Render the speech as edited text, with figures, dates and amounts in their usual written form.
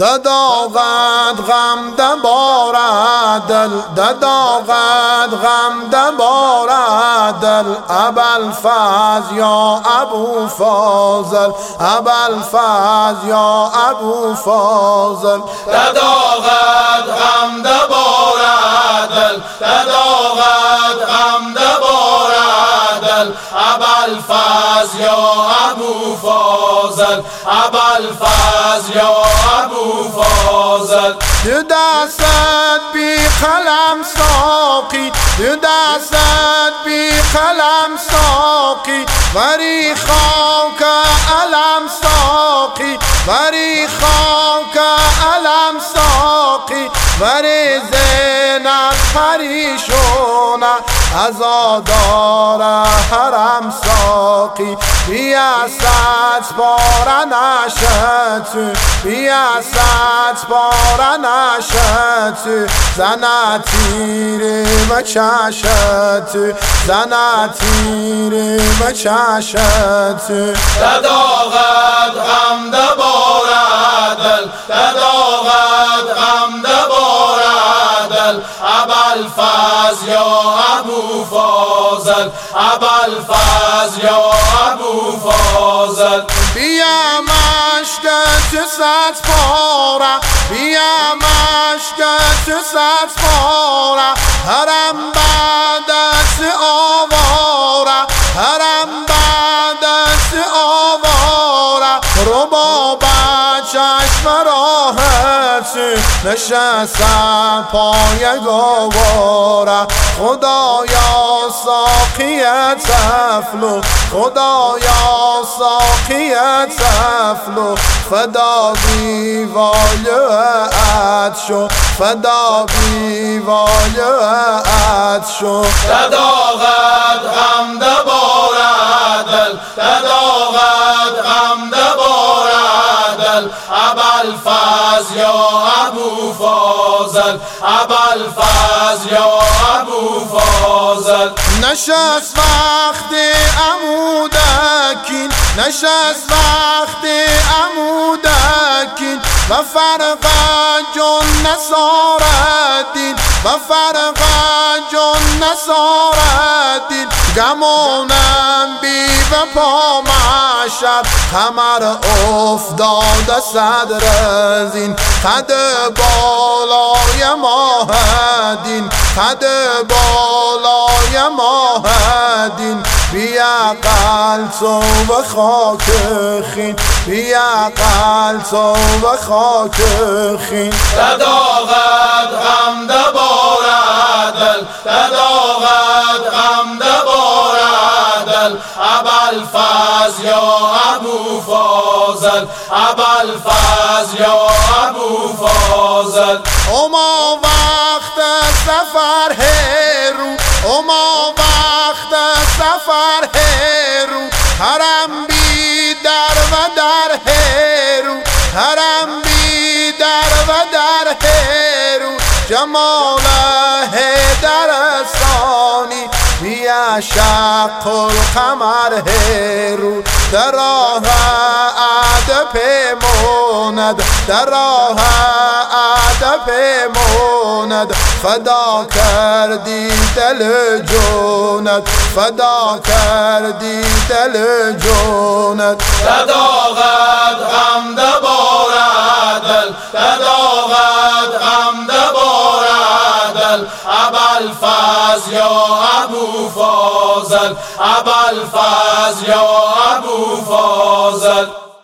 دداغد غم دبارد دل، دداغد غم دبارد دل. ابوالفضل یا ابوالفاضل، ابوالفضل یا ابوالفاضل. دداغد غم دبارد دل، دداغد غم دبارد دل. ابوالفضل یا ابوالفاضل، ابوالفضل یا ابوالفاضل. دو دستت بی قلم ساقی، دو دستت بی قلم ساقی. بری خاک علم ساقی، بری خاک علم ساقی. بری زینب پریشونه عزادار حرم ساقی. بیاست باره نشد، بیاست باره نشد. زن تیر و چشد، زن تیر و چشد. دداغد غم دبارد دل، دداغد غم دبارد دل. ابوالفضل یا ابوالفاضل، ابوالفضل یا ابوالفاضل. بیا مشکت صد پاره، بیا مشکت صد پاره. حرم بعدت آواره، حرم بعدت آواره. رباب چشم راحت نشستم پای گواره. خدایا ساقی طفلو، خدایا ساقی طفلو. فدا بیوالت شو، فدا بیوالت شو. دداغد غم دبارد دل، دداغد غم دبارد دل. ابوالفضل یا ابوالفاضل، ابوالفضل یا ابوالفاضل. نشست وقت عمودکین، نشست وقت عمودکین. و فرق جن نصارالدین، و فرق جن نصارالدین. گمانم بی و پا مشد، کمر افتاده صدر زین. قد بالای ماهدین، قد بالای ماهدین. بیا قلت و خاک خین، بیا قلت و خاک خین. دداغد غم دبارد دل، دداغد غم دبارد دل. ابوالفضل یا ابوالفاضل، ابوالفضل یا ابوالفاضل. اما وقت سفر هرو، اما وقت سفر هرو. حرم بی در و در هرو، حرم بی در و در هرو. جمال هیدرستانی بیا شق القمر هرو. در راه ادب پیماند، در راه ادب پیماند. فدا کردی دل جونت، فدا کردی دل جونت. دداغد غم دبارد دل، دداغد غم دبارد دل. ابوالفضل یا ابوالفاضل، ابوالفضل یا ابوالفاضل.